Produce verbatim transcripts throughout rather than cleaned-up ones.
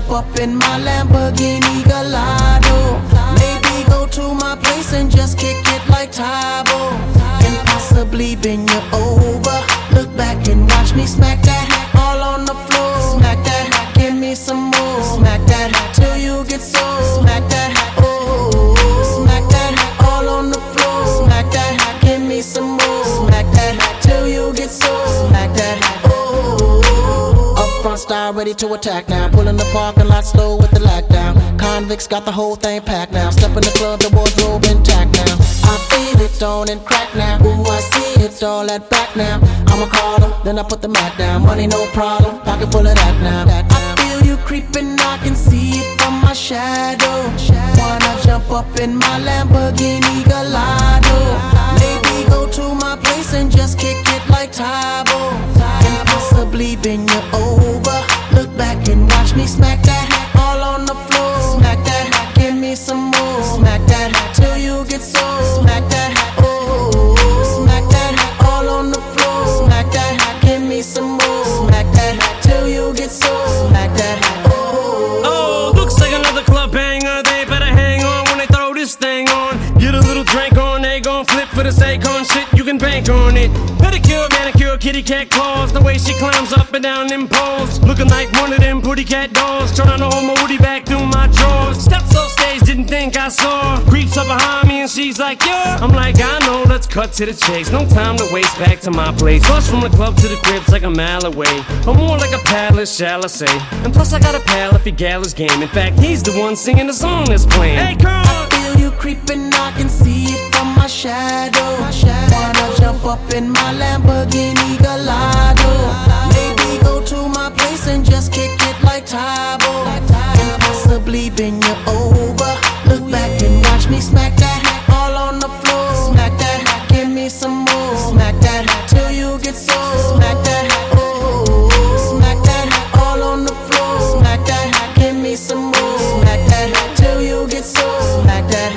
jump up in my Lamborghini Gallardo. Maybe go to my place and just kick it like Tybo, and possibly bend you over. Look back and watch me smack that all on the floor. Smack that, give me some more. Smack that till you get sore. Smack that, oh, smack that all on the floor. Smack that, give me some more. Smack that till you get sore. Smack that, oh. Up front style ready to attack now. Pull in the parking lot slow with the lockdown. Convicts got the whole thing packed now. Step in the club, the wardrobe intact now. I feel it on and crack now. Ooh, I see it all at back now. I'm a caller, then I put the Mac down. Money no problem, pocket full of that now. I feel you creeping, I can see it from my shadow. Wanna jump up in my Lamborghini Gallardo. Maybe go to my place and just kick it like Tybo, and possibly bend you over. Look back and watch me smack that all on the floor. Smack that, give me some more. Smack that till you get sore. Smack that, oh, smack that all on the floor. Smack that, give me some more. Smack that till you get sore. Smack that, oh. Oh, looks like another club banger. They better hang on when they throw this thing on. Get a little drink on, they gon' flip for the Akon shit. You can bank on it. Pedicure, manicure, kitty cat claws. The way she climbs up and down them poles, looking like one of them pretty cat dolls. Trying to hold my woody back through my drawers. Steps off stage, didn't think I saw. Creeps up behind me and she's like, yeah. I'm like, I know, let's cut to the chase. No time to waste, back to my place. Bus from the club to the crib's like a mile away, or more like a palace, shall I say. And plus I got a pal if he gallows game. In fact, he's the one singing the song that's playing. Hey, Carl! I feel you creeping, I can see it from my shadow. Wanna jump up in my Lamborghini Gallardo. Maybe go to my place and just kick it like Tybo, and possibly bend you over. Look back and watch me smack that all on the floor. Smack that, give me some more. Smack that till you get sore. Smack that, oh, smack that all on the floor. Smack that, give me some more. Smack that till you get sore. Smack that,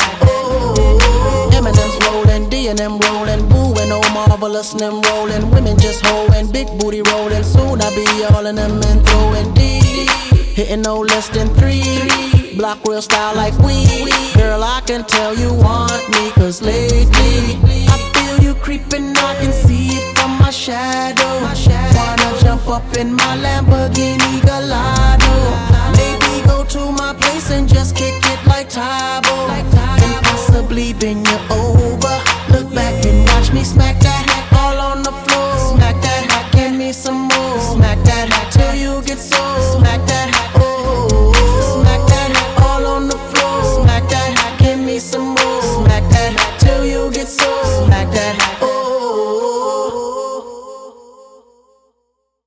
oh. Eminem's rolling, D and M rolling, Boo and oh marvelous and them rolling. Women just holding, big booty rolling. Soon I be all in them and throwing D, hitting no less than three. Block real style like we. Girl, I can tell you want me, cause lately I feel you creeping, I can see it from my shadow. Wanna jump up in my Lamborghini Gallardo. Maybe go to my place and just